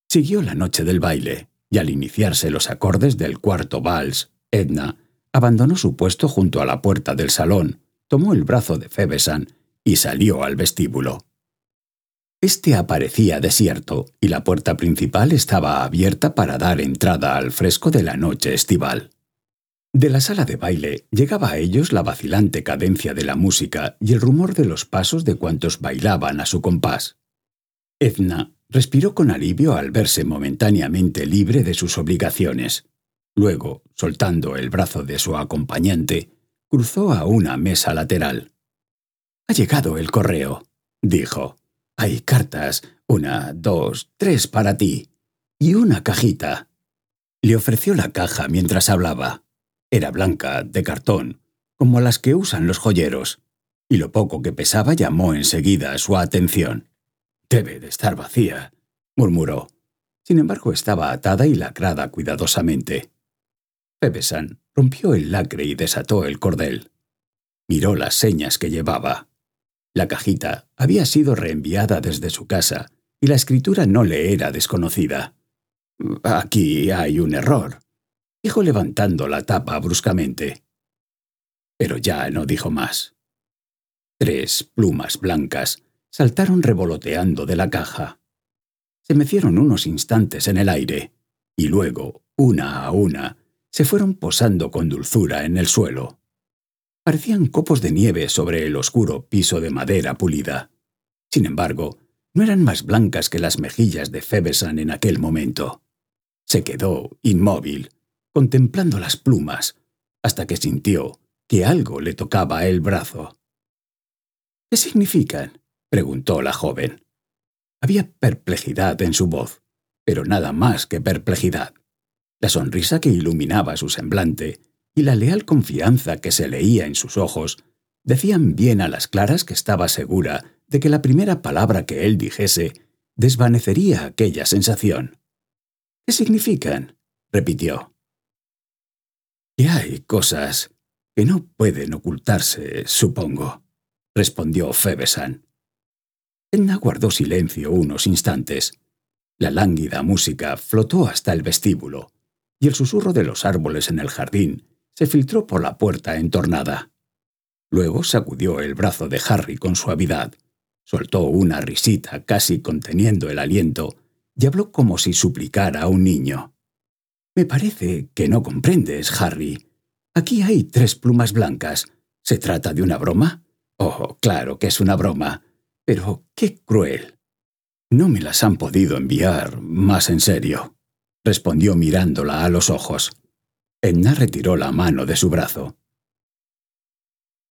Siguió la noche del baile, y al iniciarse los acordes del cuarto vals, Edna abandonó su puesto junto a la puerta del salón, tomó el brazo de Feversham y salió al vestíbulo. Este aparecía desierto y la puerta principal estaba abierta para dar entrada al fresco de la noche estival. De la sala de baile llegaba a ellos la vacilante cadencia de la música y el rumor de los pasos de cuantos bailaban a su compás. Edna respiró con alivio al verse momentáneamente libre de sus obligaciones. Luego, soltando el brazo de su acompañante, cruzó a una mesa lateral. «Ha llegado el correo», dijo. «Hay cartas, 1, 2, 3 para ti. Y una cajita». Le ofreció la caja mientras hablaba. Era blanca, de cartón, como las que usan los joyeros, y lo poco que pesaba llamó enseguida su atención. «Debe de estar vacía», murmuró. Sin embargo, estaba atada y lacrada cuidadosamente. Feversham rompió el lacre y desató el cordel. Miró las señas que llevaba. La cajita había sido reenviada desde su casa y la escritura no le era desconocida. «Aquí hay un error», dijo levantando la tapa bruscamente. Pero ya no dijo más. 3 plumas blancas saltaron revoloteando de la caja. Se mecieron unos instantes en el aire y luego, una a una, se fueron posando con dulzura en el suelo. Parecían copos de nieve sobre el oscuro piso de madera pulida. Sin embargo, no eran más blancas que las mejillas de Feversham en aquel momento. Se quedó inmóvil, contemplando las plumas, hasta que sintió que algo le tocaba el brazo. «¿Qué significan?», preguntó la joven. Había perplejidad en su voz, pero nada más que perplejidad. La sonrisa que iluminaba su semblante y la leal confianza que se leía en sus ojos decían bien a las claras que estaba segura de que la primera palabra que él dijese desvanecería aquella sensación. «¿Qué significan?», repitió. «Que hay cosas que no pueden ocultarse, supongo», respondió Feversham. Edna guardó silencio unos instantes. La lánguida música flotó hasta el vestíbulo, y el susurro de los árboles en el jardín se filtró por la puerta entornada. Luego sacudió el brazo de Harry con suavidad, soltó una risita casi conteniendo el aliento y habló como si suplicara a un niño. «Me parece que no comprendes, Harry. Aquí hay 3 plumas blancas. ¿Se trata de una broma? Oh, claro que es una broma. Pero qué cruel». «No me las han podido enviar más en serio», respondió mirándola a los ojos. Edna retiró la mano de su brazo.